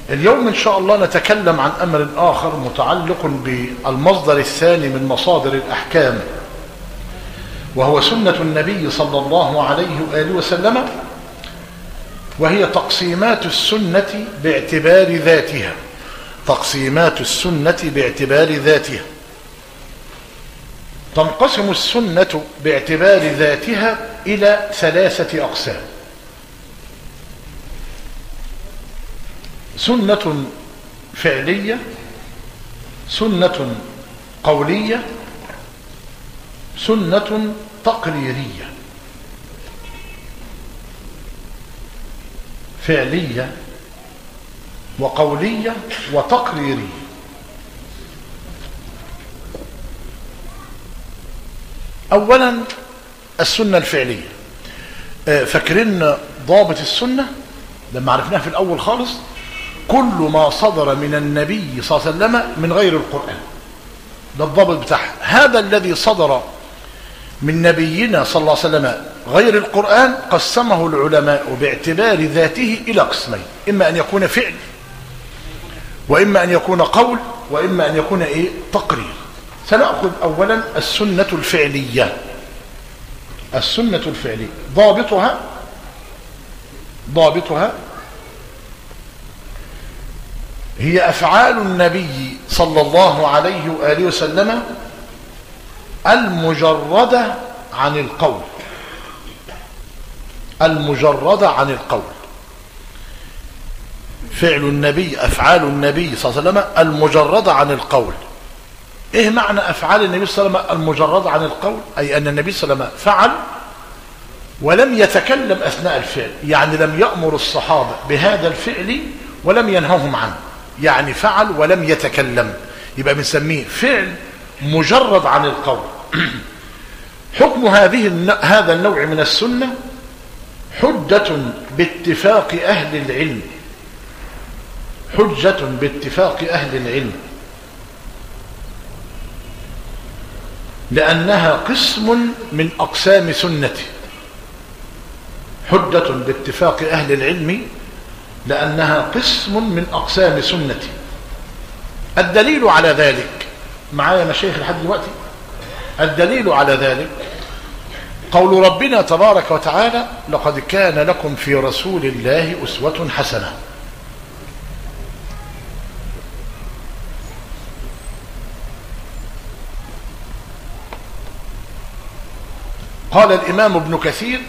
اليوم إن شاء الله نتكلم عن أمر آخر متعلق بالمصدر الثاني من مصادر الأحكام، وهو سنة النبي صلى الله عليه وآله وسلم، وهي تقسيمات السنة باعتبار ذاتها. تقسيمات السنة باعتبار ذاتها. تنقسم السنة باعتبار ذاتها إلى 3 أقسام: سنة فعلية، سنة قولية، سنة تقريرية. فعلية وقولية وتقريرية. أولا السنة الفعلية. فاكرين ضابط السنة لما عرفناها في الأول خالص؟ كل ما صدر من النبي صلى الله عليه وسلم من غير القرآن، ده الضابط بتاعها. هذا الذي صدر من نبينا صلى الله عليه وسلم غير القرآن قسمه العلماء باعتبار ذاته إلى قسمين: إما أن يكون فعل، وإما أن يكون قول، وإما أن يكون تقرير. سنأخذ أولا السنة الفعلية. السنة الفعلية ضابطها هي أفعال النبي صلى الله عليه وآله وسلم المجردة عن القول. المجردة عن القول. فعل النبي، أفعال النبي صلى الله عليه وسلم المجردة عن القول. إيه معنى أفعال النبي صلى الله عليه وسلم المجردة عن القول؟ أي أن النبي صلى الله عليه وسلم فعل ولم يتكلم أثناء الفعل، يعني لم يأمر الصحابة بهذا الفعل ولم ينههم عنه، يعني فعل ولم يتكلم، يبقى بنسميه فعل مجرد عن القول. حكم هذا النوع من السنة حجة باتفاق أهل العلم. حجة باتفاق أهل العلم، لأنها قسم من أقسام سنته. حجة باتفاق أهل العلم لأنها قسم من أقسام سنته. الدليل على ذلك، معايا مشايخ لحد دلوقتي؟ الدليل على ذلك قول ربنا تبارك وتعالى: لقد كان لكم في رسول الله أسوة حسنة. قال الإمام ابن كثير: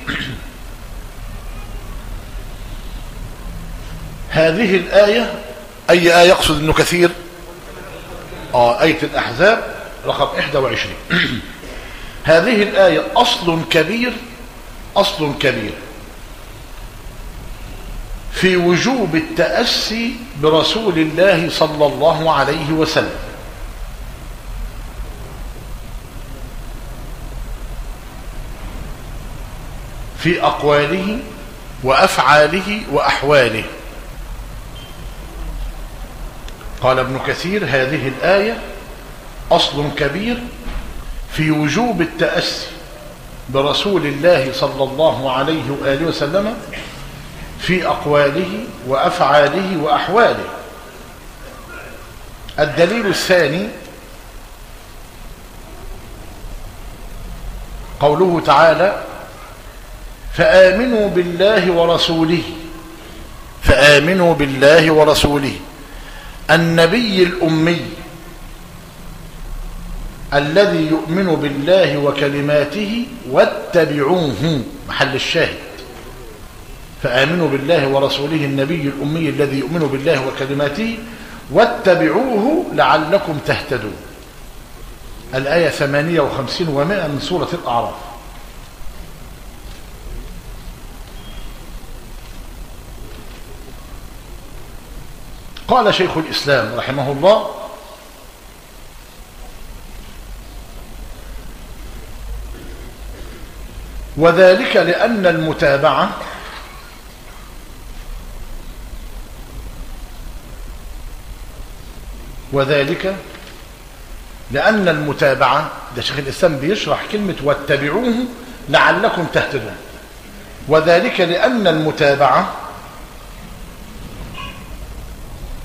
هذه الآية، أي آية يقصد ابن كثير؟ آية الأحزاب رقم 21. هذه الآية أصل كبير، أصل كبير في وجوب التأسي برسول الله صلى الله عليه وسلم. في أقواله وأفعاله وأحواله. قال ابن كثير: هذه الآية أصل كبير في وجوب التأسي برسول الله صلى الله عليه وآله وسلم في أقواله وأفعاله وأحواله. الدليل الثاني قوله تعالى: فآمنوا بالله ورسوله. فآمنوا بالله ورسوله، النبي الأمي الذي يؤمن بالله وكلماته واتبعوه. محل الشاهد: فآمنوا بالله ورسوله النبي الأمي الذي يؤمن بالله وكلماته واتبعوه لعلكم تهتدون. الآية 58 و100 من سورة الأعراف. قال شيخ الإسلام رحمه الله: وذلك لأن المتابعة ده شيخ الإسلام بيشرح كلمة واتبعوه لعلكم تهتدون. وذلك لأن المتابعة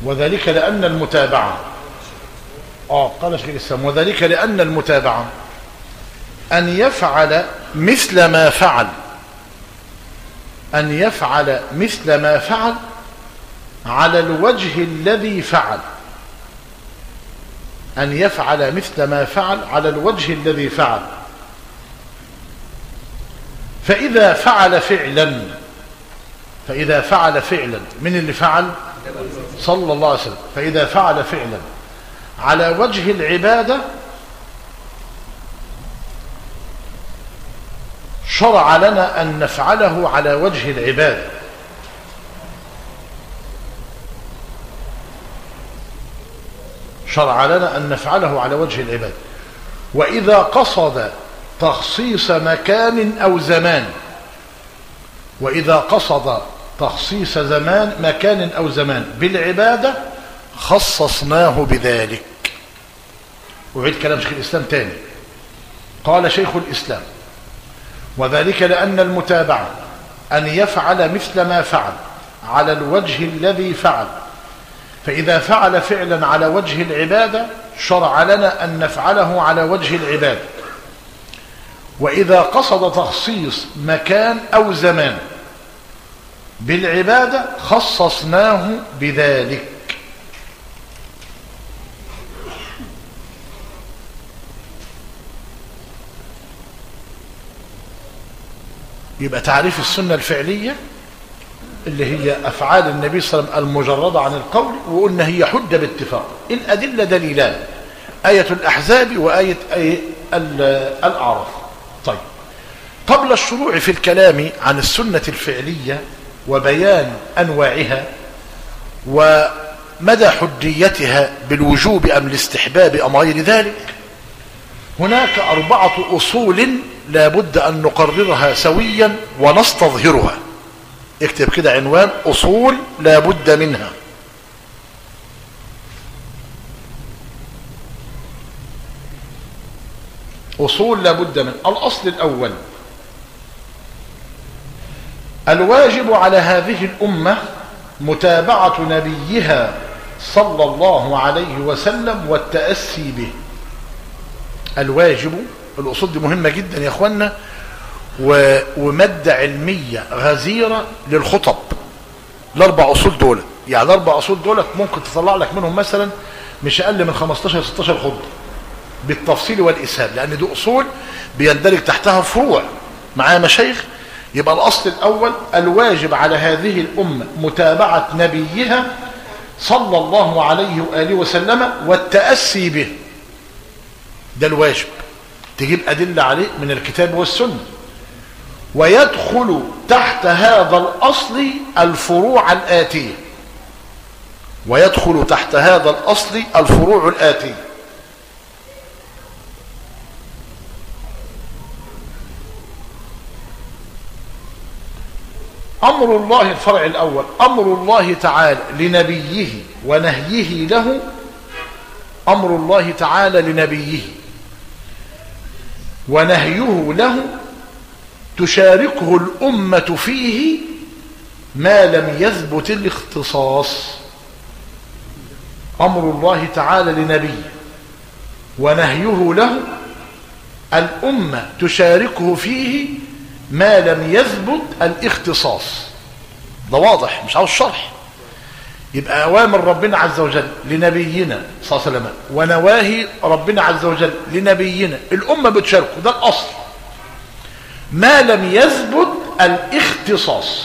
وذلك لأن المتابعة قال شيخ الإسلام وذلك لأن المتابعة أن يفعل مثل ما فعل على الوجه الذي فعل فإذا فعل فعلا من اللي فعل صلى الله عليه وسلم، فإذا فعل فعلا على وجه العبادة شرع لنا أن نفعله على وجه العبادة. وإذا قصد تخصيص مكان أو زمان بالعبادة خصصناه بذلك. وعيد كلام شيخ الإسلام تاني. قال شيخ الإسلام وذلك لأن المتابعة أن يفعل مثل ما فعل على الوجه الذي فعل، فإذا فعل فعلا على وجه العبادة شرع لنا أن نفعله على وجه العبادة. وإذا قصد تخصيص مكان أو زمان بالعبادة خصصناه بذلك. يبقى تعريف السنة الفعلية اللي هي أفعال النبي صلى الله عليه وسلم المجردة عن القول، وقلنا هي حجة باتفاق. الأدلة دليلان، آية الأحزاب وآية الأعراف. طيب، قبل الشروع في الكلام عن السنة الفعلية وبيان أنواعها ومدى حجيتها بالوجوب أم الاستحباب أم غير ذلك، هناك 4 أصول لا بد أن نقررها سويا ونستظهرها. اكتب كده عنوان: أصول لا بد منها. أصول لا بد منها. الأصل الأول: الواجب على هذه الأمة متابعة نبيها صلى الله عليه وسلم والتأسي به. الواجب، الأصول دي مهمة جدا يا أخوانا، ومادة علمية غزيرة للخطب. ال4 أصول دول، يعني ال4 أصول دول ممكن تطلع لك منهم مثلا مش أقل من 15-16 خطبة بالتفصيل والإسهاب، لأن دي أصول بيندرج تحتها فروع. معايا مشايخ؟ يبقى الأصل الأول: الواجب على هذه الأمة متابعة نبيها صلى الله عليه وآله وسلم والتأسي به. ده الواجب، تجيب أدلة عليه من الكتاب والسنة. ويدخل تحت هذا الأصل الفروع الآتية. أمر الله، الفرع الأول: أمر الله تعالى لنبيه ونهيه له. أمر الله تعالى لنبيه ونهيه له تشاركه الأمة فيه ما لم يثبت الاختصاص. أمر الله تعالى لنبيه ونهيه له الأمة تشاركه فيه ما لم يثبت الاختصاص. ده واضح، مش عاوز شرح. يبقى أوامر ربنا عز وجل لنبينا صلى الله عليه وسلم ونواهي ربنا عز وجل لنبينا، الأمة بتشاركه. ده الأصل، ما لم يثبت الاختصاص.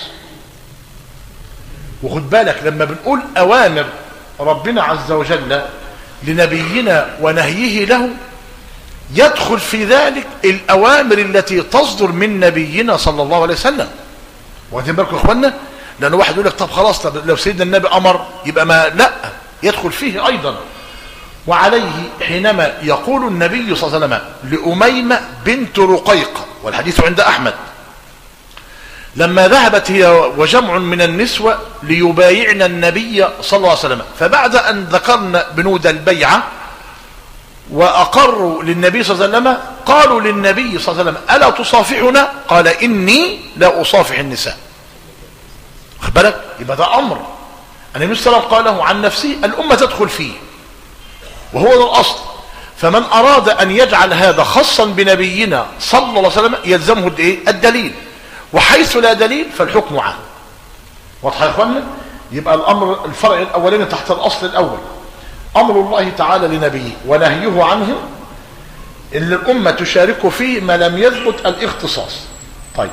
وخد بالك لما بنقول أوامر ربنا عز وجل لنبينا ونهيه له، يدخل في ذلك الأوامر التي تصدر من نبينا صلى الله عليه وسلم. واخدين بالكم يا اخوانا؟ لأن واحد يقول لك طب خلاص، طب لو سيدنا النبي أمر يبقى ما لا، يدخل فيه أيضا. وعليه حينما يقول النبي صلى الله عليه وسلم لأميمة بنت رقيقة، والحديث عند أحمد، لما ذهبت هي وجمع من النسوة ليبايعن النبي صلى الله عليه وسلم، فبعد أن ذكرنا بنود البيعة وأقروا للنبي صلى الله عليه وسلم، قالوا للنبي صلى الله عليه وسلم: ألا تصافحنا؟ قال: إني لا أصافح النساء. خد بالك، يبقى ده أمر النبي صلى الله عليه وسلم قاله عن نفسه الأمة تدخل فيه، وهو ده الأصل. فمن أراد أن يجعل هذا خاصا بنبينا صلى الله عليه وسلم يلزمه الدليل، وحيث لا دليل فالحكم عام. واضح يا اخوانا؟ يبقى الأمر الفرع الأولاني تحت الأصل الأول أمر الله تعالى لنبيه ونهيه عنه اللي الأمة تشارك فيه ما لم يثبت الاختصاص. طيب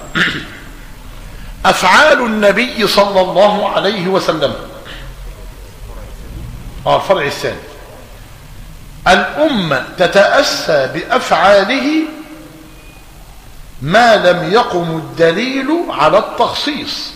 أفعال النبي صلى الله عليه وسلم، الفرع الثاني الأمة تتأسى بأفعاله ما لم يقم الدليل على التخصيص.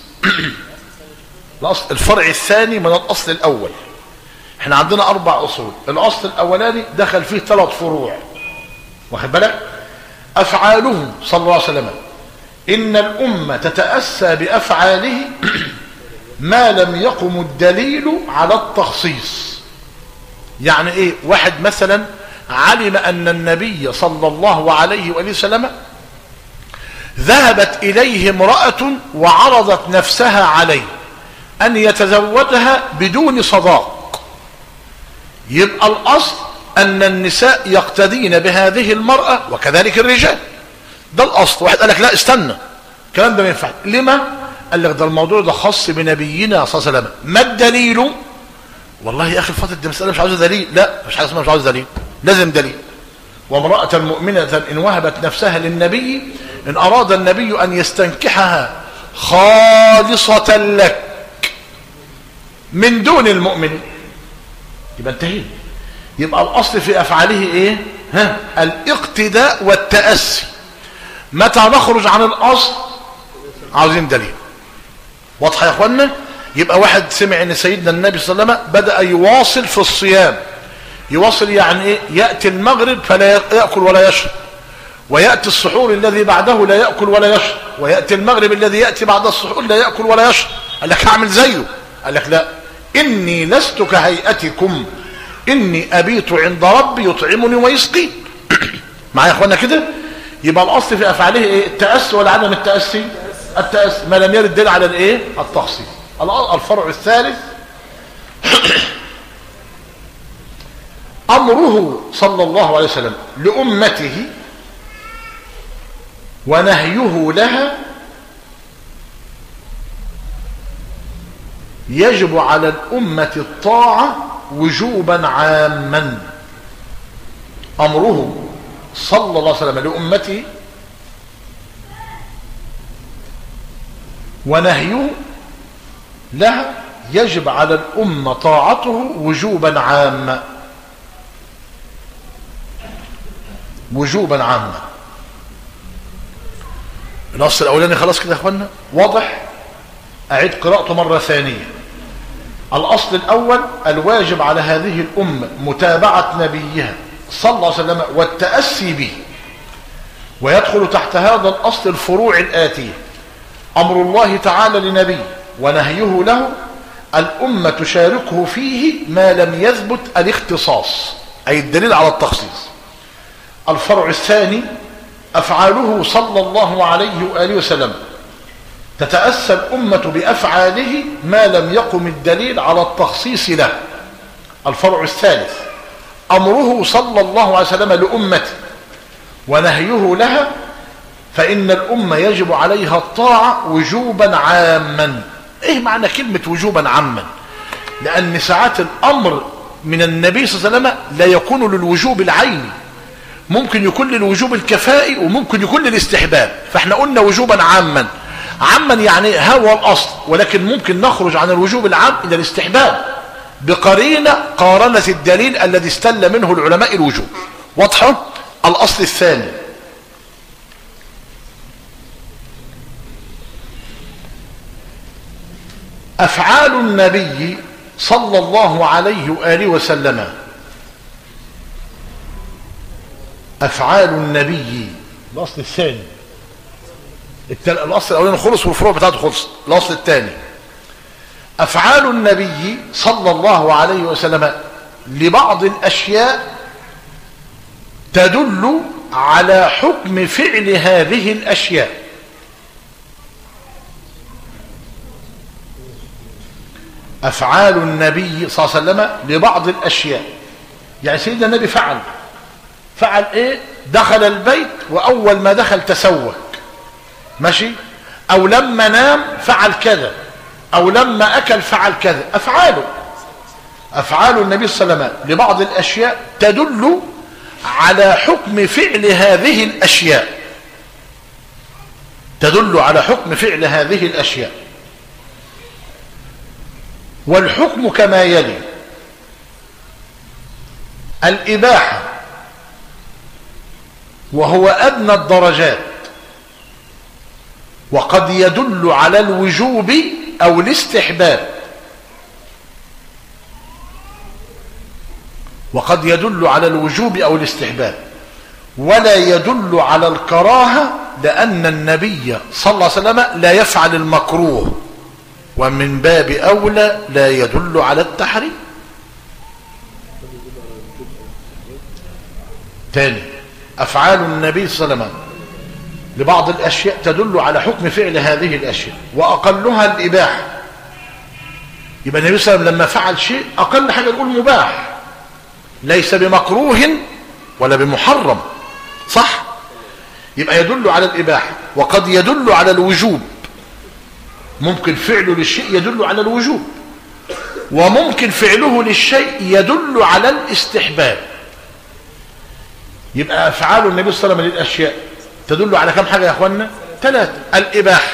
الفرع الثاني من الأصل الأول. احنا عندنا 4 أصول، الأصل الأولاني دخل فيه 3 فروع، واخد بالك؟ أفعاله صلى الله عليه وسلم إن الأمة تتأسى بأفعاله ما لم يقم الدليل على التخصيص. يعني ايه؟ واحد مثلا علم أن النبي صلى الله عليه وآله وسلم ذهبت إليه امرأة وعرضت نفسها عليه أن يتزوجها بدون صداق، يبقى الأصل أن النساء يقتدين بهذه المرأة وكذلك الرجال، ده الأصل. واحد قال لك لا استنى، الكلام ده ما ينفع. لما؟ قال لك ده الموضوع ده خاص بنبينا صلى الله عليه وسلم. ما الدليل؟ والله يا أخي الفاضل دي مسألة مش عاوزة دليل. لا، مش حاجة اسمها مش عاوزة دليل، لازم دليل. وامرأة مؤمنة إن وهبت نفسها للنبي إن أراد النبي أن يستنكحها خالصة لك من دون المؤمن، يبقى انتهينا. يبقى الأصل في أفعاله إيه؟ الاقتداء والتأسي. متى نخرج عن الأصل؟ عاوزين دليل. واضحة يا أخوانا؟ يبقى واحد سمع أن سيدنا النبي صلى الله عليه وسلم بدأ يواصل في الصيام. يواصل يعني إيه؟ يأتي المغرب فلا يأكل ولا يشرب، ويأتي السحور الذي بعده لا يأكل ولا يشرب، ويأتي المغرب الذي يأتي بعد السحور لا يأكل ولا يشرب. قال لك هعمل زيه؟ قال لك لا، إني لست كهيئتكم إني أبيت عند ربي يطعمني ويسقي. معايا يا أخوانا كده؟ يبقى الأصل في أفعاله إيه؟ التأسي ولا عدم التأسي؟ التأسي ما لم يرد دليل على الإيه؟ التخصيص. الفرع الثالث أمره صلى الله عليه وسلم لأمته ونهيه لها يجب على الأمة الطاعة وجوبا عاما. أمره صلى الله عليه وسلم لأمته ونهيه لها يجب على الأمة طاعته وجوبا عاما. وجوبا عاما. النص الأولاني خلاص كده يا اخوانا واضح؟ أعيد قراءته مرة ثانية. الأصل الأول الواجب على هذه الأمة متابعة نبيها صلى الله عليه وسلم والتأسي به، ويدخل تحت هذا الأصل الفروع الآتية: أمر الله تعالى لنبيه ونهيه له الأمة تشاركه فيه ما لم يثبت الاختصاص، أي الدليل على التخصيص. الفرع الثاني أفعاله صلى الله عليه وآله وسلم تتأسى الأمة بأفعاله ما لم يقم الدليل على التخصيص له. الفرع الثالث أمره صلى الله عليه وسلم لأمته ونهيه لها فإن الأمة يجب عليها الطاعة وجوبا عاما. إيه معنى كلمة وجوبا عاما؟ لأن ساعات الأمر من النبي صلى الله عليه وسلم لا يكون للوجوب العيني، ممكن يكون للوجوب الكفائي وممكن يكون للاستحباب. فاحنا قلنا وجوبا عاما. عاما يعني هو الأصل، ولكن ممكن نخرج عن الوجوب العام إلى الاستحباب بقرينة قارنت الدليل الذي استل منه العلماء الوجوب. واضحة؟ الأصل الثاني أفعال النبي صلى الله عليه وآله وسلم. أفعال النبي الأصل الثاني. الأصل الأولاني خلص والفروع بتاعته خلص. الأصل الثاني أفعال النبي صلى الله عليه وسلم لبعض الأشياء تدل على حكم فعل هذه الأشياء. أفعال النبي صلى الله عليه وسلم لبعض الأشياء. يعني سيدنا النبي فعل إيه؟ دخل البيت وأول ما دخل تسوك، ماشي، أو لما نام فعل كذا، أو لما أكل فعل كذا. أفعال النبي صلى الله عليه وسلم لبعض الأشياء تدل على حكم فعل هذه الأشياء، تدل على حكم فعل هذه الأشياء. والحكم كما يلي: الإباحة وهو أدنى الدرجات، وقد يدل على الوجوب أو الاستحباب، وقد يدل على الوجوب أو الاستحباب، ولا يدل على الكراهة، لأن النبي صلى الله عليه وسلم لا يفعل المكروه، ومن باب أولى لا يدل على التحريم. تاني: أفعال النبي صلى الله عليه وسلم لبعض الأشياء تدل على حكم فعل هذه الأشياء، وأقلها الإباحة. يبقى النبي صلى الله عليه وسلم لما فعل شيء أقل حاجة نقول مباح، ليس بمكروه ولا بمحرم، صح؟ يبقى يدل على الإباحة، وقد يدل على الوجوب. ممكن فعله للشيء يدل على الوجوب، وممكن فعله للشيء يدل على الاستحباب. يبقى أفعال النبي صلى الله عليه وسلم للأشياء تدل على كم حاجة يا أخوانا؟ 3: الإباحة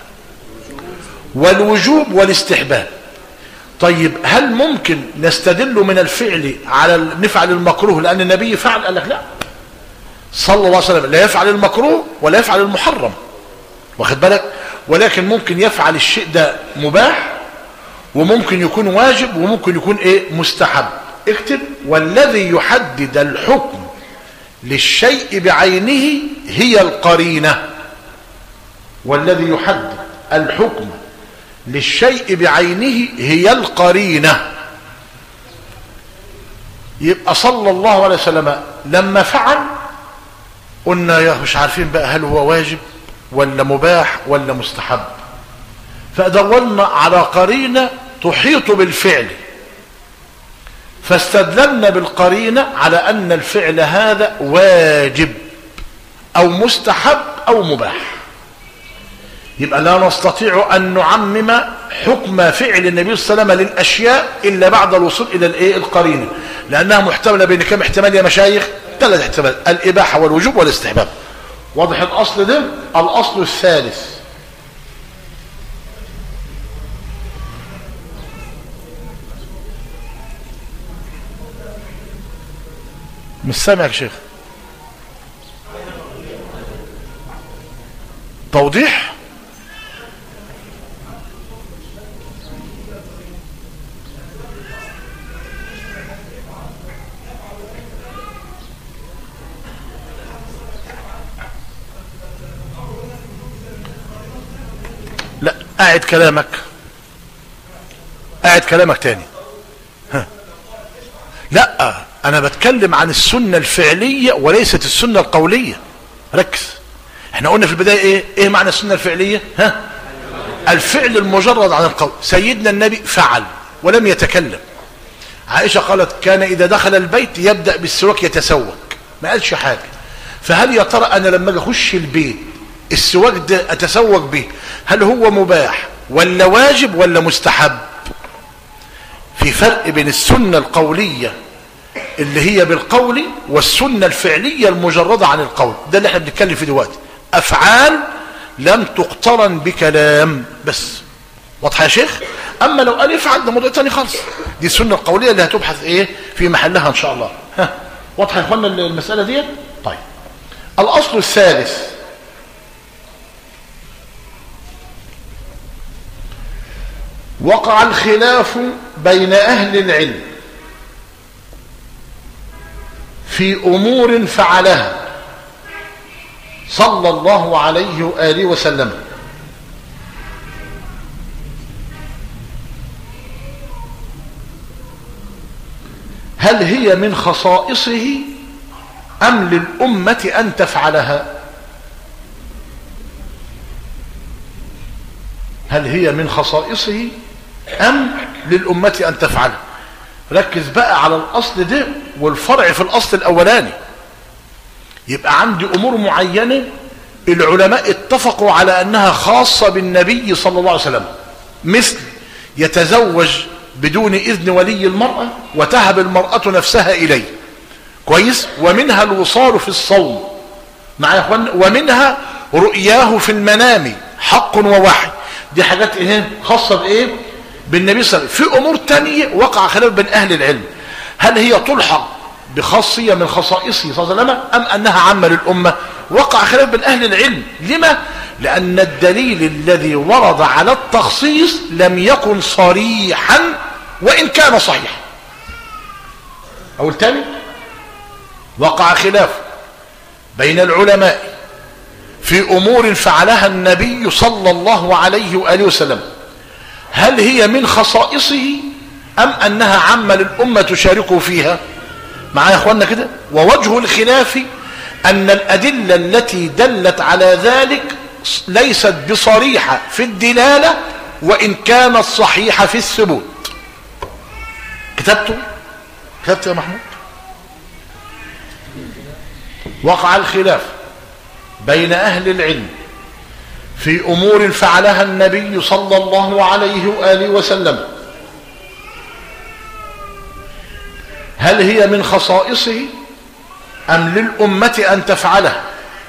والوجوب والاستحباب. طيب هل ممكن نستدل من الفعل على نفعل المكروه لأن النبي فعل؟ قال لك لا، صلى الله عليه وسلم لا يفعل المكروه ولا يفعل المحرم، واخد بالك؟ ولكن ممكن يفعل الشيء ده مباح، وممكن يكون واجب، وممكن يكون ايه؟ مستحب. اكتب: والذي يحدد الحكم للشيء بعينه هي القرينة. والذي يحدد الحكم للشيء بعينه هي القرينة. يبقى صلى الله عليه وسلم لما فعل قلنا يا مش عارفين بقى هل هو واجب ولا مباح ولا مستحب، فدورنا على قرينة تحيط بالفعل، فاستدللنا بالقرينة على أن الفعل هذا واجب أو مستحب أو مباح. يبقى لا نستطيع أن نعمم حكم فعل النبي صلى الله عليه وسلم للأشياء إلا بعد الوصول إلى القرينة، لأنها محتملة بين كم احتمال يا مشايخ؟ 3 احتمالات: الإباحة والوجوب والاستحباب. واضح الأصل ده؟ الأصل الثالث: مش سامع يا شيخ؟ توضيح؟ لا، قاعد كلامك تاني. ها. لا، انا بتكلم عن السنة الفعلية وليست السنة القولية. ركز، احنا قلنا في البداية ايه معنى السنة الفعلية؟ ها؟ الفعل المجرد عن القول. سيدنا النبي فعل ولم يتكلم. عائشة قالت: كان اذا دخل البيت يبدأ بالسواك يتسوك، ما قالش حاجة. فهل يا ترى انا لما اخش البيت السواك ده اتسوك به هل هو مباح ولا واجب ولا مستحب؟ في فرق بين السنة القولية اللي هي بالقول والسنة الفعلية المجردة عن القول. ده اللي احنا بنتكلم فيه دلوقتي، افعال لم تقترن بكلام بس. واضح يا شيخ؟ اما لو قال افعل ده موضوع تاني خالص، دي السنة القولية اللي هتبحث ايه في محلها ان شاء الله. ها، واضح يا اخوانا المسألة دي؟ طيب، الاصل الثالث: وقع الخلاف بين اهل العلم في امور فعلها صلى الله عليه وآله وسلم، هل هي من خصائصه أم للأمة أن تفعلها؟ هل هي من خصائصه أم للأمة أن تفعله. ركز بقى على الأصل ده والفرع في الأصل الأولاني. يبقى عندي أمور معينة العلماء اتفقوا على أنها خاصة بالنبي صلى الله عليه وسلم، مثل يتزوج بدون إذن ولي المرأة وتهب المرأة نفسها إليه، كويس، ومنها الوصال في الصوم مع يا اخوان، ومنها رؤياه في المنام حق ووحي. دي حاجات ايه خاصة بايه بالنبي صلى الله عليه وسلم. في امور تانية وقع خلاف بين اهل العلم، هل هي تلحق بخاصية من خصائصه صلى الله عليه وسلم ام انها عامة للامة؟ وقع خلاف بين اهل العلم. لما؟ لان الدليل الذي ورد على التخصيص لم يكن صريحا وان كان صحيحا. اقول تاني، وقع خلاف بين العلماء في امور فعلها النبي صلى الله عليه وآله وسلم، هل هي من خصائصه ام انها عامة للامة تشاركه فيها؟ معايا يا اخوانا كده. ووجه الخلاف ان الادلة التي دلت على ذلك ليست بصريحة في وان كانت صحيحة في الثبوت. كتبت يا محمود. وقع الخلاف بين أهل العلم في أمور فعلها النبي صلى الله عليه وآله وسلم، هل هي من خصائصه أم للأمة أن تفعله؟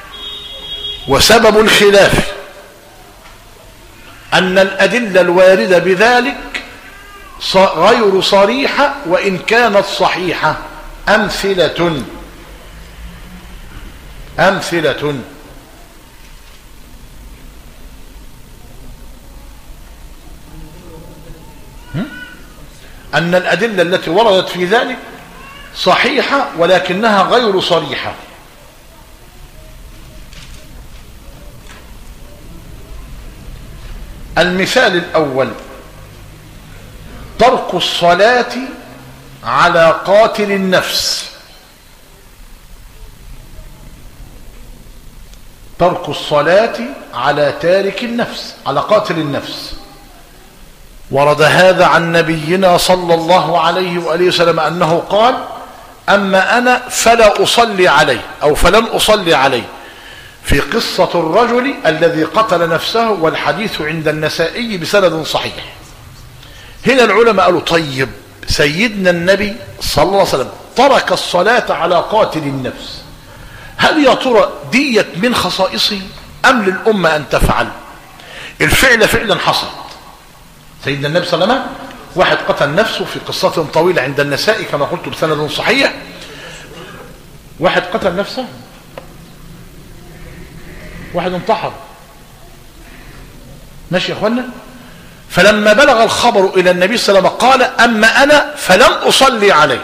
وسبب الخلاف أن الأدلة الواردة بذلك غير صريحة وإن كانت صحيحة. أمثلة أن الأدلة التي وردت في ذلك صحيحة ولكنها غير صريحة. المثال الأول ترك الصلاة على قاتل النفس. ترك الصلاة على تارك النفس، على قاتل النفس. ورد هذا عن نبينا صلى الله عليه وآله وسلم أنه قال: أما أنا فلا أصلي عليه أو فلن أصلي عليه، في قصة الرجل الذي قتل نفسه، والحديث عند النسائي بسند صحيح. هنا العلماء قالوا: طيب سيدنا النبي صلى الله عليه وسلم ترك الصلاة على قاتل النفس، هل يا ترى ديت من خصائصه أم للأمة أن تفعل؟ الفعل فعلا حصل. سيدنا النبي صلى الله عليه وسلم واحد قتل نفسه في قصة طويلة عند النسائي كما قلت بسند صحيح. واحد قتل نفسه، واحد انتحر، ماشي يا اخوانا. فلما بلغ الخبر الى النبي صلى الله عليه وسلم قال: اما انا فلم اصلي عليه.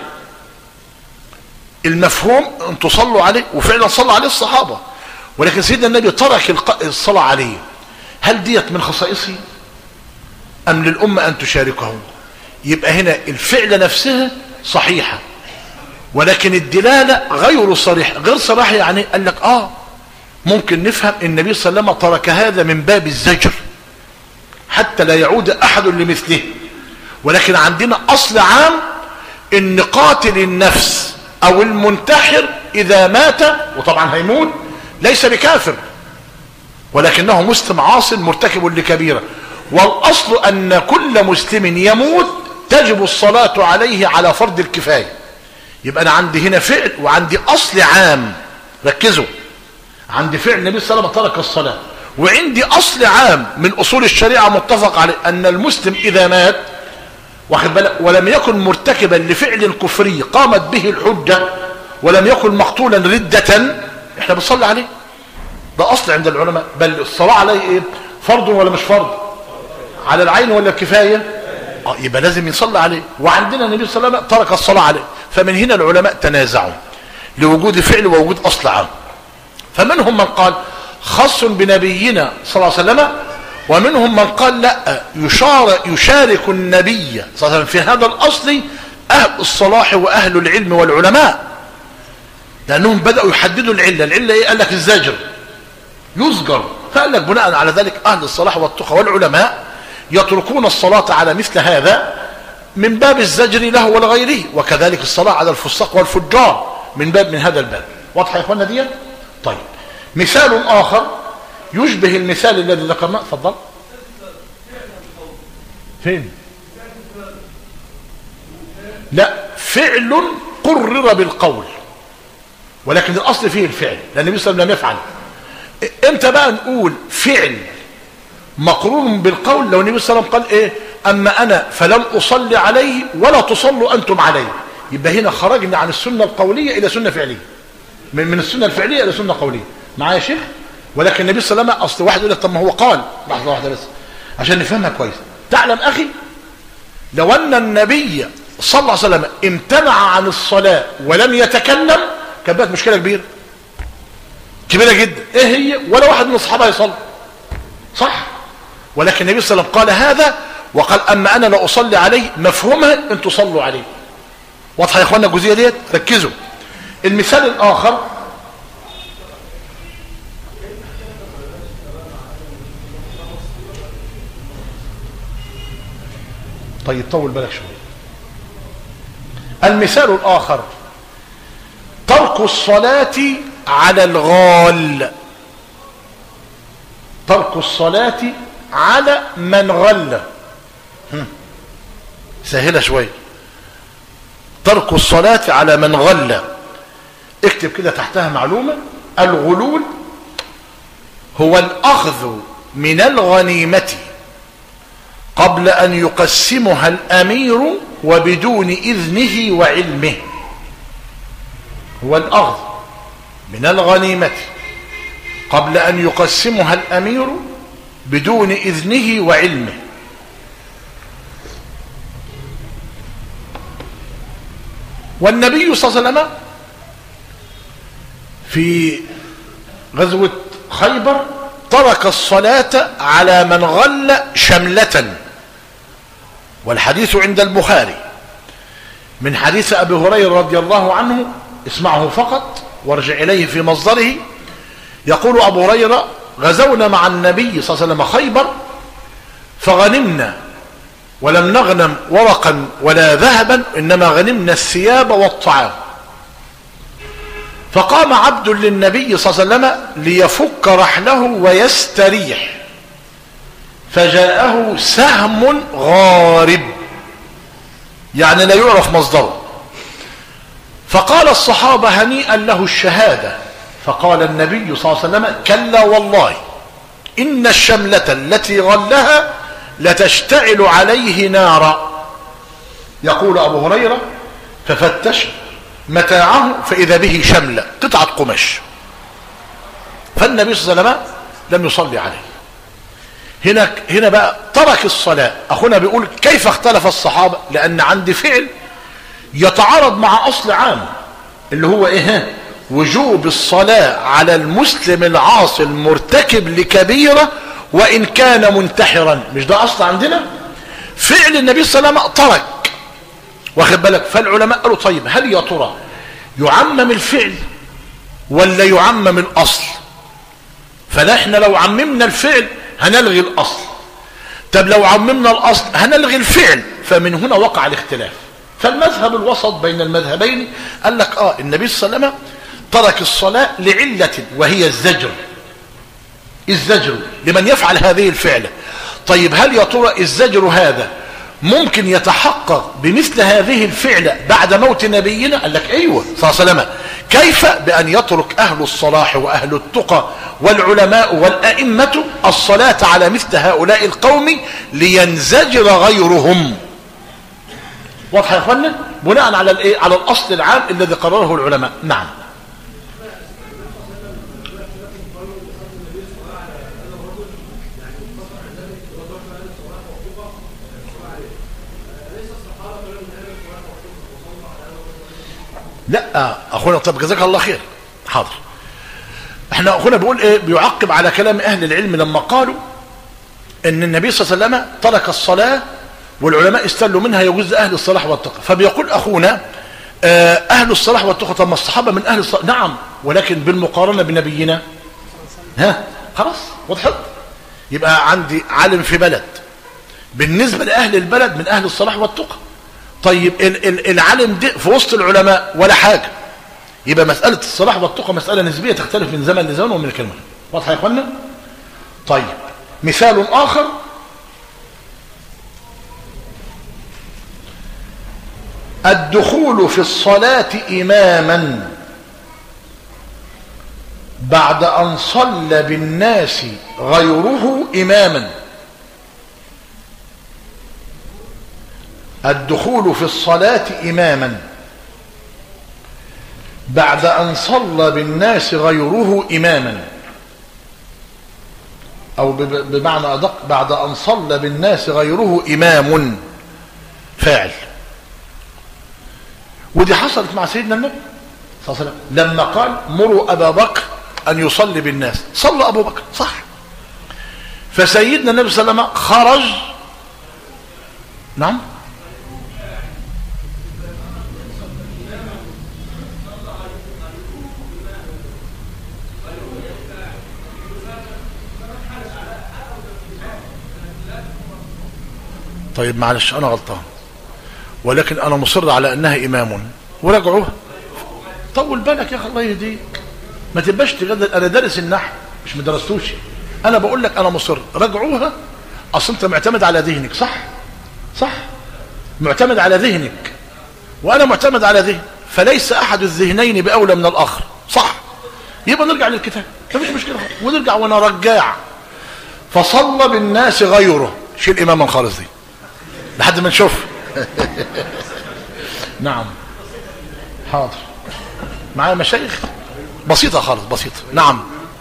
المفهوم ان تصلوا عليه، وفعلا صلى عليه الصحابة، ولكن سيدنا النبي ترك الصلاة عليه. هل ديت من خصائصه ام للأمة ان تشاركه؟ يبقى هنا الفعل نفسها صحيحة ولكن الدلالة غير صريحة. غير صريحة يعني قال لك ممكن نفهم النبي صلى الله عليه وسلم ترك هذا من باب الزجر حتى لا يعود احد لمثله. ولكن عندنا اصل عام ان قاتل النفس او المنتحر اذا مات، وطبعا هيموت، ليس بكافر ولكنه مسلم عاص مرتكب لكبيرة. والاصل ان كل مسلم يموت تجب الصلاة عليه على فرض الكفاية. يبقى انا عندي هنا فعل وعندي اصل عام، ركزوا، عندي فعل النبي صلى الله عليه وسلم ترك الصلاة، وعندي اصل عام من اصول الشريعة متفق عليه ان المسلم اذا مات، واخد بالك، ولم يكن مرتكبا لفعل كفري قامت به الحجة ولم يكن مقتولا ردة، احنا بنصلي عليه. ده اصل عند العلماء. بل الصلاة عليه ايه؟ فرض ولا مش فرض؟ على العين ولا الكفاية؟ يبقى لازم يصلي عليه. وعندنا النبي صلى الله عليه وسلم ترك الصلاة عليه. فمن هنا العلماء تنازعوا لوجود فعل ووجود اصل عام. فمنهم من قال خاص بنبينا صلى الله عليه وسلم، ومنهم من قال لا، يشارك النبي صلى الله عليه وسلم في هذا الاصل اهل الصلاح واهل العلم والعلماء، لانهم بدأوا يحددوا العلة ايه؟ قال لك الزجر، يزجر. فقال لك بناء على ذلك اهل الصلاح والتقى والعلماء يتركون الصلاة على مثل هذا من باب الزجر له ولغيره، وكذلك الصلاة على الفساق والفجار من هذا الباب. واضحة يا اخوانا دي؟ طيب مثال آخر يشبه المثال الذي ذكرناه. اتفضل. فين؟ لا، فعل قرر بالقول ولكن الأصل فيه الفعل لأن النبي صلى الله عليه وسلم لم يفعل. امتى بقى نقول فعل مقرون بالقول؟ لو النبي صلى الله عليه وسلم قال ايه؟ اما انا فلم اصلي عليه ولا تصلوا انتم عليه، يبقى هنا خرجنا عن السنه القوليه الى سنه فعليه، من السنه الفعليه الى سنه قوليه. معايا يا شيخ؟ ولكن النبي صلى الله عليه وسلم، اصل واحد يقول لك طب ما هو قال، لحظه واحده بس عشان نفهمها كويس. تعلم اخي لو ان النبي صلى الله عليه وسلم امتنع عن الصلاه ولم يتكلم كانت بقت مشكله كبيره جدا. ايه هي؟ ولا واحد من الصحابه يصلي، صح؟ ولكن النبي صلى الله عليه وسلم قال هذا وقال اما انا لا اصلي عليه، مفهومها انتوا صلوا عليه. واضحه يا اخوانا الجزئيه ديت؟ ركزوا. المثال الاخر طيب طول بالك شويه. المثال الاخر ترك الصلاه على الغال، ترك الصلاة على من غل. سهلة شوية. ترك الصلاة على من غل. اكتب كده تحتها معلومة: الغلول هو الأخذ من الغنيمة قبل أن يقسمها الأمير وبدون إذنه وعلمه. هو الأخذ من الغنيمة قبل أن يقسمها الأمير بدون إذنه وعلمه. والنبي صلى الله عليه وسلم في غزوة خيبر ترك الصلاة على من غل شملة، والحديث عند البخاري من حديث أبي هريرة رضي الله عنه، اسمعه فقط وارجع إليه في مصدره. يقول أبو هريرة: غزونا مع النبي صلى الله عليه وسلم خيبر فغنمنا ولم نغنم ورقا ولا ذهبا، إنما غنمنا الثياب والطعام. فقام عبد للنبي صلى الله عليه وسلم ليفك رحله ويستريح، فجاءه سهم غارب يعني لا يعرف مصدره، فقال الصحابة: هنيئا له الشهادة. فقال النبي صلى الله عليه وسلم: كلا والله إن الشملة التي غلها لتشتعل عليه نارا. يقول أبو هريرة: ففتش متاعه فإذا به شملة، قطعة قماش. فالنبي صلى الله عليه وسلم لم يصلي عليه. هنا بقى ترك الصلاة. أخونا بيقول كيف اختلف الصحابة؟ لأن عندي فعل يتعارض مع أصل عام اللي هو إيه؟ وجوب الصلاة على المسلم العاصي المرتكب لكبيرة وإن كان منتحرا. مش ده أصل عندنا؟ فعل النبي صلى الله عليه وسلم ترك، واخد بالك؟ فالعلماء قالوا طيب هل يا ترى يعمم الفعل ولا يعمم الأصل؟ فنحن لو عممنا الفعل هنلغي الأصل، طب لو عممنا الأصل هنلغي الفعل. فمن هنا وقع الاختلاف. فالمذهب الوسط بين المذهبين قال لك النبي صلى الله عليه وسلم ترك الصلاة لعلة وهي الزجر. الزجر لمن يفعل هذه الفعلة. طيب هل يا ترى الزجر هذا ممكن يتحقق بمثل هذه الفعلة بعد موت نبينا؟ قال لك ايوه صلى الله عليه وسلم. كيف؟ بأن يترك أهل الصلاح وأهل التقى والعلماء والأئمة الصلاة على مثل هؤلاء القوم لينزجر غيرهم. واضح يا اخوانا؟ بناء على الايه؟ على الاصل العام الذي قرره العلماء. نعم. لا اخونا، طب جزاك الله خير. حاضر. احنا اخونا بيقول ايه؟ بيعقب على كلام اهل العلم لما قالوا ان النبي صلى الله عليه وسلم ترك الصلاة والعلماء استلوا منها يجوز اهل الصلاح والتقى. فبيقول اخونا اهل الصلاح والتقى، طب ما الصحابه من اهل الصلاح. نعم، ولكن بالمقارنه بنبينا خلاص وضحت. يبقى عندي عالم في بلد بالنسبه لاهل البلد من اهل الصلاح والتقى، طيب العالم ده في وسط العلماء ولا حاجة، يبقى مسألة الصلاح والتقى مسألة نسبية تختلف من زمن لزمن ومن الكلمة. واضح يا اخوانا؟ طيب مثال آخر، الدخول في الصلاة إماما بعد أن صلى بالناس غيره إماما. الدخول في الصلاة إماما بعد أن صلى بالناس غيره إماما، أو بمعنى أدق بعد أن صلى بالناس غيره إمام فاعل. ودي حصلت مع سيدنا النبي صلى الله عليه وسلم لما قال مروا أبا بكر أن يصلي بالناس، صلى أبو بكر صح، فسيدنا النبي صلى الله عليه وسلم خرج. نعم طيب معلش أنا غلطان، ولكن أنا مصر على أنها إمام وراجعوها. طول بالك يا أخي الله يهديك، ما تبقاش تجدد. أنا دارس النحو مش مدرستوش، أنا بقول لك أنا مصر راجعوها. أصل أنت معتمد على ذهنك صح؟ صح؟ معتمد على ذهنك وأنا معتمد على ذهن، فليس أحد الذهنين بأولى من الآخر صح؟ يبقى نرجع للكتاب مفيش مشكلة ونرجع ونرجع. فصلى بالناس غيره، شيل إماما خالص دي لحد ما نشوف. نعم حاضر معايا مشايخ بسيطة خالص بسيطة. نعم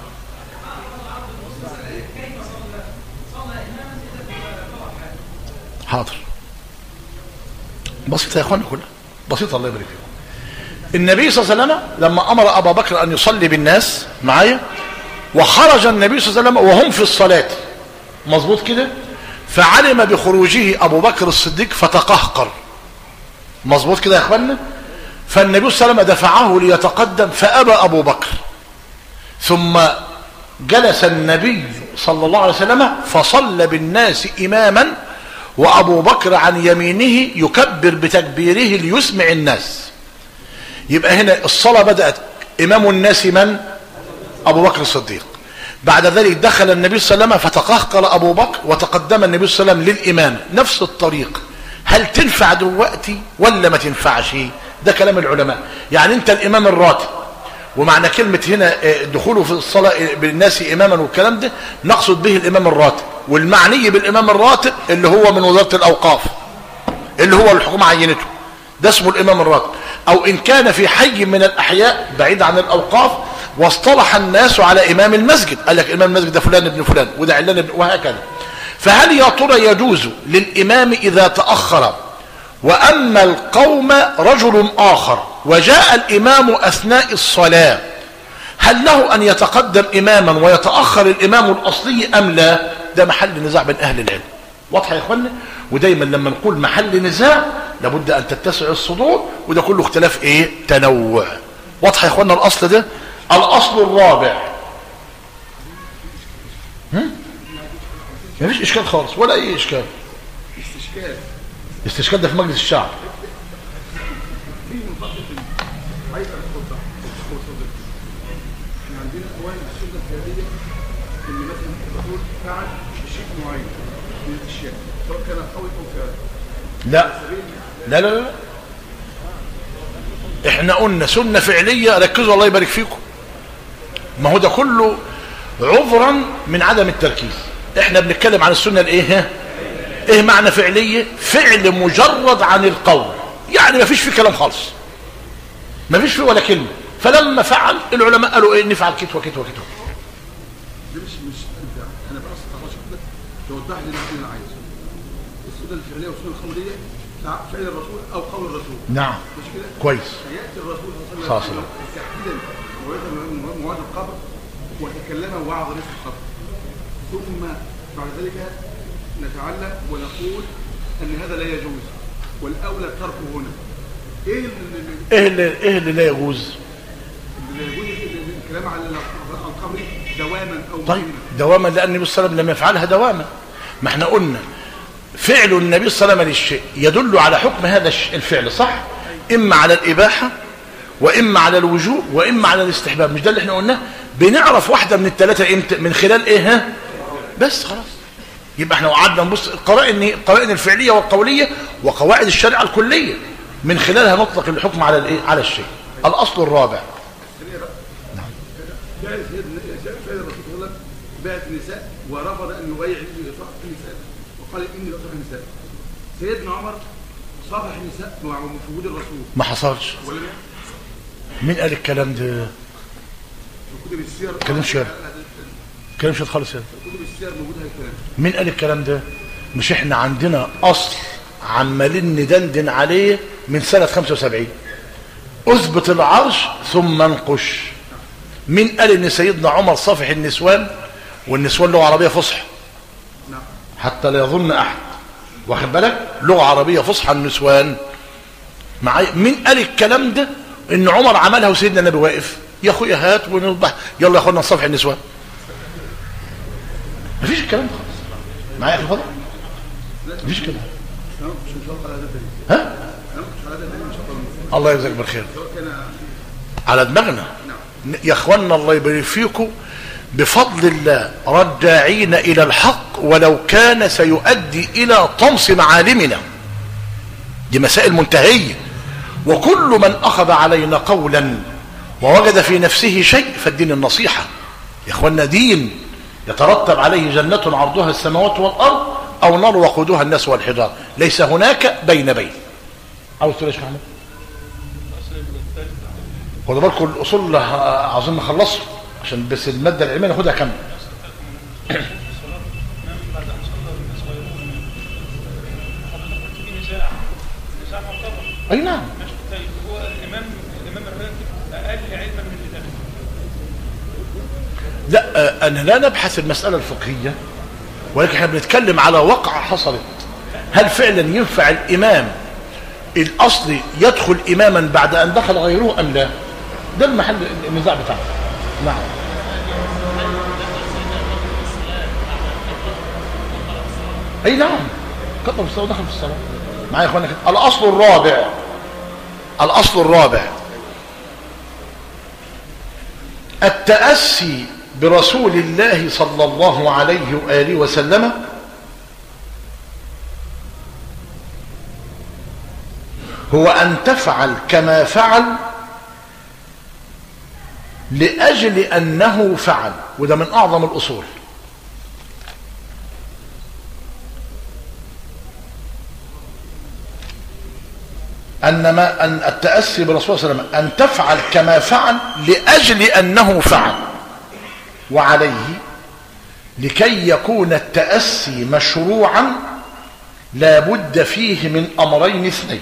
حاضر بسيطة يا اخوانا كلها بسيطة الله يبارك فيكم. النبي صلى الله عليه وسلم لما امر ابا بكر ان يصلي بالناس معايا، وخرج النبي صلى الله عليه وسلم وهم في الصلاة مظبوط كده، فعلم بخروجه ابو بكر الصديق فتقهقر مظبوط كده يا اخوانا، فالنبي صلى الله عليه وسلم دفعه ليتقدم فابى ابو بكر، ثم جلس النبي صلى الله عليه وسلم فصلى بالناس اماما وابو بكر عن يمينه يكبر بتكبيره ليسمع الناس. يبقى هنا الصلاة بدأت امام الناس من؟ ابو بكر الصديق. بعد ذلك دخل النبي صلى الله عليه وسلم فتقهقر ابو بكر وتقدم النبي صلى الله عليه وسلم للامام. نفس الطريق، هل تنفع دلوقتي ولا ما تنفعش؟ ده كلام العلماء. يعني انت الامام الراتب، ومعنى كلمة هنا دخوله في الصلاة بالناس اماما والكلام ده نقصد به الامام الراتب، والمعني بالامام الراتب اللي هو من وزارة الاوقاف اللي هو الحكومة عينته، ده اسمه الامام الراتب. او ان كان في حي من الاحياء بعيد عن الاوقاف واصطلح الناس على امام المسجد، قال لك امام المسجد ده فلان ابن فلان وده علان ابن وهكذا. فهل يا ترى يجوز للامام اذا تأخر واما القوم رجل اخر وجاء الامام اثناء الصلاة، هل له ان يتقدم اماما ويتأخر الامام الاصلي ام لا؟ ده محل نزاع بين اهل العلم. واضحه يا اخوانا؟ ودايما لما نقول محل نزاع لابد ان تتسع الصدور، وده كله اختلاف ايه؟ تنوع. واضحه يا اخوانا؟ الاصل ده الاصل الرابع. مفيش اشكال خالص ولا اي اشكال. استشكال ده في مجلس الشعب. عندنا اوائل السنه الجاهليه ان مثلا الرسول فعل بشيء معين من الاشياء سواء كان قول او فعل. لا لا لا لا، احنا قلنا سنه فعليه. ركزوا الله يبارك فيكم، ما هو ده كله عذرا من عدم التركيز. احنا بنتكلم عن السنه الايه؟ ايه معنى فعليه؟ فعل مجرد عن القول، يعني ما فيش فيه كلام خالص، ما فيش فيه ولا كلمه. فلما فعل العلماء قالوا ايه؟ نفعل كده وكده وكده. ده مش انا بقى 16 كده توضح لي اللي انا عايزه. السنه الفعليه والسنه الخمريه فعل الرسول او قول الرسول. نعم مش كده؟ كويس. ياتي الرسول صلى الله عليه وسلم تحديدا مواد القبر وتكلم وعظ نفس القبر، ثم بعد ذلك نتعلم ونقول ان هذا لا يجوز والاولى تركه هنا. ايه اللي لا يجوز؟ اللي لا يجوز الكلام على القبر دواما او طيب دواما، لان النبي صلى الله عليه وسلم لم يفعلها دواما. ما احنا قلنا فعل النبي صلى الله عليه وسلم للشيء يدل على حكم هذا الفعل، صح؟ إما على الإباحة وإما على الوجوب وإما على الاستحباب. مش ده اللي احنا قلناه؟ بنعرف واحدة من الثلاثة امتى؟ من خلال ايه؟ ها بس خلاص. يبقى احنا قعدنا نبص القرائن الفعلية والقولية وقواعد الشريعة الكلية، من خلالها نطلق الحكم على الايه؟ على الشيء. الأصل الرابع. نعم. سيد الرسول صلى الله عليه وسلم بعت النساء ورفض أن يبايع صفحة النساء وقال إني لا أصفح النساء. سيدنا عمر صفح النساء مع وجود الرسول. ما حصلش. مين قال الكلام ده؟ كلام شر. كلام شر خالص. مين قال الكلام ده؟ مش احنا عندنا اصل عمالين ندندن عليه من سنة 75. اثبت العرش ثم انقش. مين قال ان سيدنا عمر صافح النسوان والنسوان لغة عربية فصحى؟ حتى لا يظن احد، واخد بالك؟ لغة عربية فصحى النسوان معايا. مين قال الكلام ده ان عمر عملها وسيدنا النبي واقف؟ يا اخويا هات ونوضح، يلا يا اخوانا نصافح النسوان. مفيش الكلام ده خالص معايا في الفضل. مفيش كلام. ها الله يجزاك بالخير. على دماغنا يا اخوانا، الله يبارك فيكم. بفضل الله رجاعين الى الحق ولو كان سيؤدي الى طمس معالمنا. دي مسائل منتهيه. وكل من اخذ علينا قولا ووجد في نفسه شيء فالدين النصيحه يا اخوانا. دين يترتب عليه جنة عرضها السماوات والارض او نار وقودها الناس والحجار، ليس هناك بين. او تقول محمد خدوا بالكم الاصول عاوزين نخلصها عشان بس الماده العلميه ناخدها كامله. اي نعم. هو الامام الراتب اقل علما من اللي لا انا لا نبحث المساله الفقهيه، ولكن احنا بنتكلم على واقعه حصلت. هل فعلا ينفع الامام الاصلي يدخل اماما بعد ان دخل غيره ام لا؟ ده المحل النزاع بتاعنا. نعم. اي نعم. كتب الصلاه ودخل في الصلاه. معايا يا اخوانا كده. الاصل الرابع. الاصل الرابع التأسي برسول الله صلى الله عليه وآله وسلم هو أن تفعل كما فعل لأجل أنه فعل. وده من أعظم الأصول. أن التأسي برسول الله صلى الله عليه وسلم أن تفعل كما فعل لأجل أنه فعل. وعليه لكي يكون التأسي مشروعا لا بد فيه من أمرين اثنين.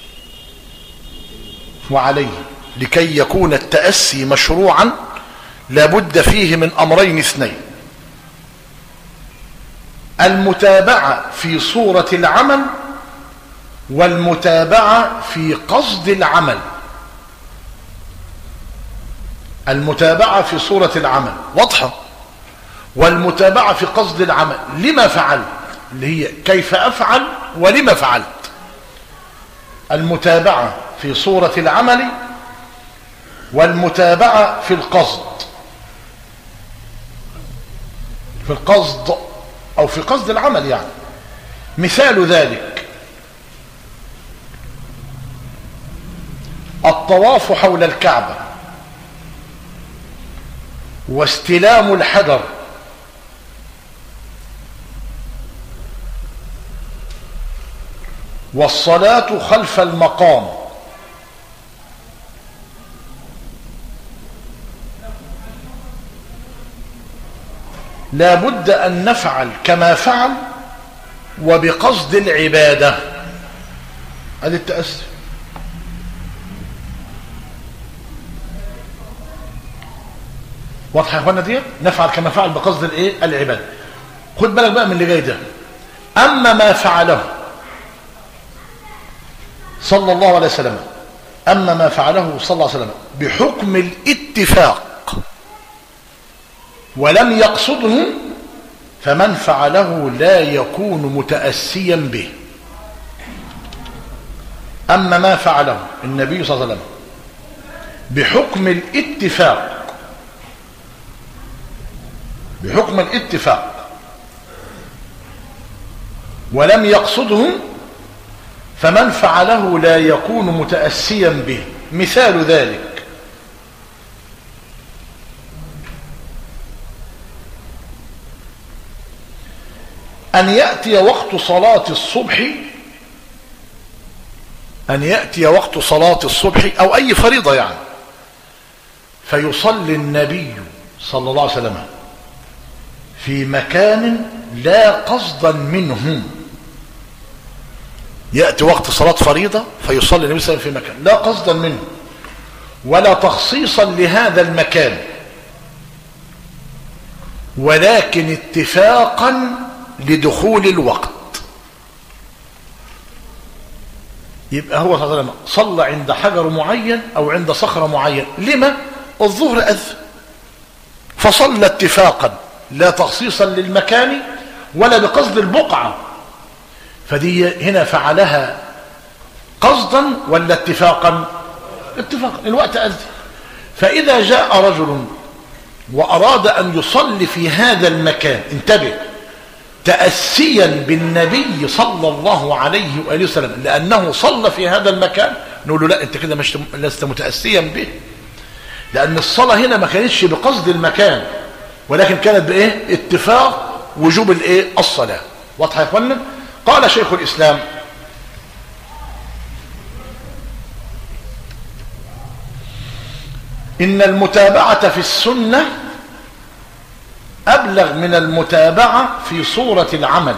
وعليه لكي يكون التأسي مشروعا لا بد فيه من أمرين اثنين: المتابعة في صورة العمل والمتابعة في قصد العمل. المتابعة في صورة العمل واضحة، والمتابعة في قصد العمل. لما فعلت اللي هي كيف أفعل ولما فعلت. المتابعة في صورة العمل والمتابعة في القصد. في القصد أو في قصد العمل يعني. مثال ذلك الطواف حول الكعبة واستلام الحجر والصلاة خلف المقام لا بد أن نفعل كما فعل وبقصد العبادة. هذا التأسي. واضحة يا اخوانا دي؟ نفعل كما فعل بقصد الايه؟ العبادة. خد بالك بقى من اللي جاي ده. اما ما فعله صلى الله عليه وسلم، اما ما فعله صلى الله عليه وسلم بحكم الاتفاق ولم يقصده فمن فعله لا يكون متأسيا به. أما ما فعله النبي صلى الله عليه وسلم بحكم الاتفاق ولم يقصده فمن فعله لا يكون متأسيا به. مثال ذلك أن يأتي وقت صلاة الصبح أو أي فريضة يعني، فيصلي النبي صلى الله عليه وسلم في مكان لا قصدا منه. يأتي وقت صلاة فريضة فيصلي النبي صلى الله عليه وسلم في مكان لا قصدا منه ولا تخصيصا لهذا المكان، ولكن اتفاقا لدخول الوقت. يبقى هو صلى الله عليه وسلم صلى عند حجر معين أو عند صخرة معين. لما؟ الظهر أذن، فصلى اتفاقا لا تخصيصا للمكان ولا بقصد البقعة. فدي هنا فعلها قصدا ولا اتفاقا؟ اتفاقا، الوقت أذن. فإذا جاء رجل وأراد أن يصلي في هذا المكان، انتبه، تأسيا بالنبي صلى الله عليه وآله وسلم لأنه صلى في هذا المكان، نقول له لا، أنت كده لست متأسيا به، لأن الصلاة هنا ما كانتش بقصد المكان ولكن كانت بإيه؟ اتفاق وجوب الإيه؟ الصلاة. واضحة يا إخوانا؟ قال شيخ الإسلام: إن المتابعة في السنة أبلغ من المتابعة في صورة العمل.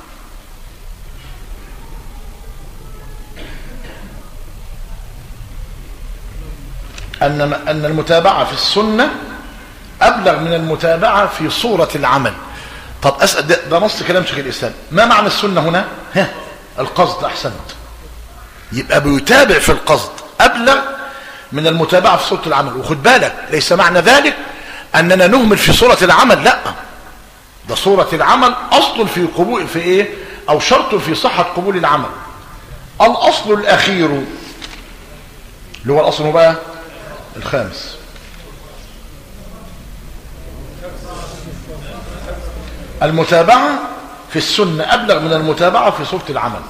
أن المتابعة في السنة أبلغ من المتابعة في صورة العمل. طب أسأل، ده نص كلام شيخ الإسلام، ما معنى السنة هنا؟ القصد. أحسنت، يبقى بيتابع في القصد أبلغ من المتابعة في صورة العمل. وخد بالك، ليس معنى ذلك أننا نهمل في صورة العمل، لا، ده صورة العمل أصل في قبول في إيه؟ أو شرط في صحة قبول العمل. الأصل الأخير اللي هو الأصل بقى الخامس، المتابعة في السنة أبلغ من المتابعة في صورة العمل.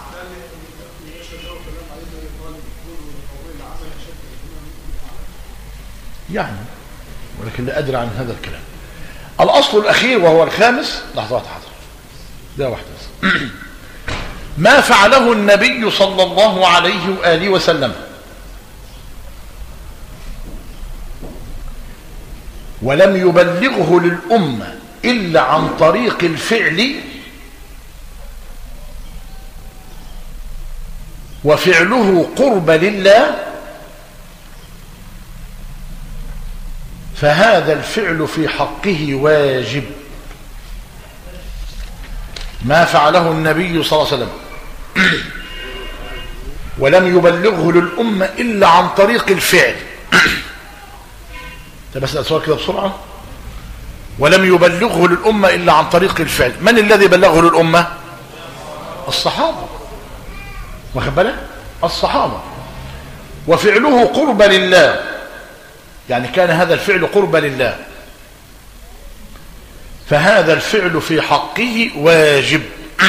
يعني ولكن لا أدري عن هذا الكلام. الأصل الأخير وهو الخامس، لحظات حضر، ده واحدة بس. ما فعله النبي صلى الله عليه وآله وسلم ولم يبلغه للأمة إلا عن طريق الفعل، وفعله قرب لله، فهذا الفعل في حقه واجب. ما فعله النبي صلى الله عليه وسلم ولم يبلغه للأمة إلا عن طريق الفعل. طب بس أسأل كده بسرعة. ولم يبلغه للأمة إلا عن طريق الفعل. من الذي بلغه للأمة؟ الصحابة، واخد بالك؟ الصحابة. وفعله قرب لله، يعني كان هذا الفعل قرب لله، فهذا الفعل في حقه واجب.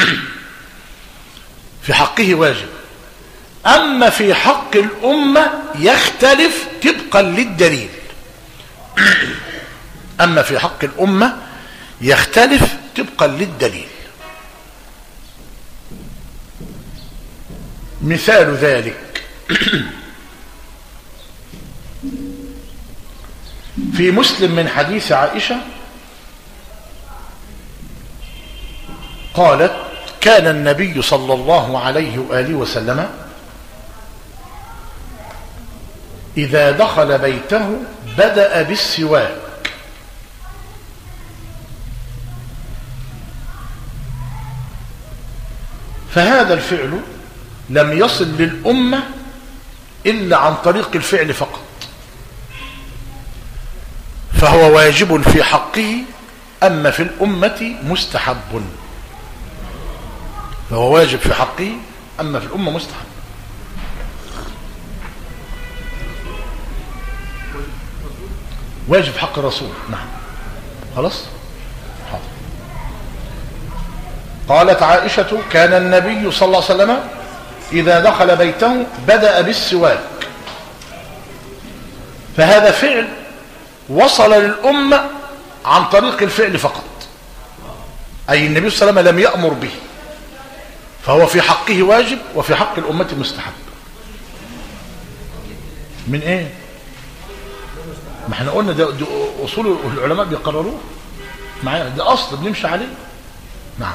في حقه واجب. أما في حق الأمة يختلف طبقا للدليل. أما في حق الأمة يختلف طبقا للدليل. مثال ذلك في مسلم من حديث عائشة قالت: كان النبي صلى الله عليه وآله وسلم إذا دخل بيته بدأ بالسواك، فهذا الفعل لم يصل للأمة إلا عن طريق الفعل فقط، فهو واجب في حقه أما في الأمة مستحب، فهو واجب في حقه، أما في الأمة مستحب. واجب في حق الرسول. نعم خلاص. حاضر. قالت عائشة كان النبي صلى الله عليه وسلم إذا دخل بيته بدأ بالسواك، فهذا فعل وصل للأمة عن طريق الفعل فقط، أي النبي صلى الله عليه وسلم لم يأمر به، فهو في حقه واجب وفي حق الأمة مستحب. من ايه؟ ما احنا قلنا ده أصول العلماء بيقرروه معايا، ده أصل بنمشي عليه. نعم،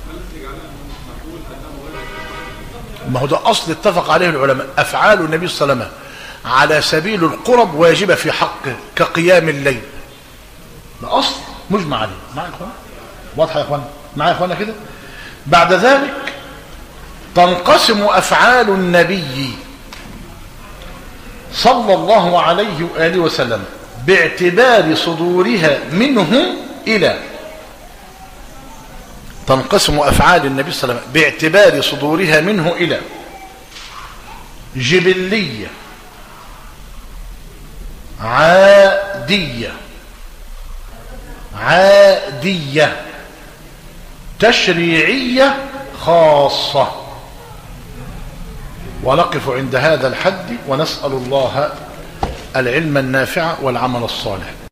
ما هو ده أصل اتفق عليه العلماء، أفعال النبي صلى الله عليه وسلم على سبيل القرب واجبة في حقه كقيام الليل، ده أصل مجمع عليه. معايا يا اخوانا؟ واضحة يا اخوانا؟ معايا يا اخوانا كده؟ بعد ذلك تنقسم أفعال النبي صلى الله عليه وآله وسلم باعتبار صدورها منه إلى، تنقسم أفعال النبي صلى الله عليه وسلم باعتبار صدورها منه إلى جبلية، عادية، تشريعية خاصة. ونقف عند هذا الحد ونسأل الله العلم النافع والعمل الصالح.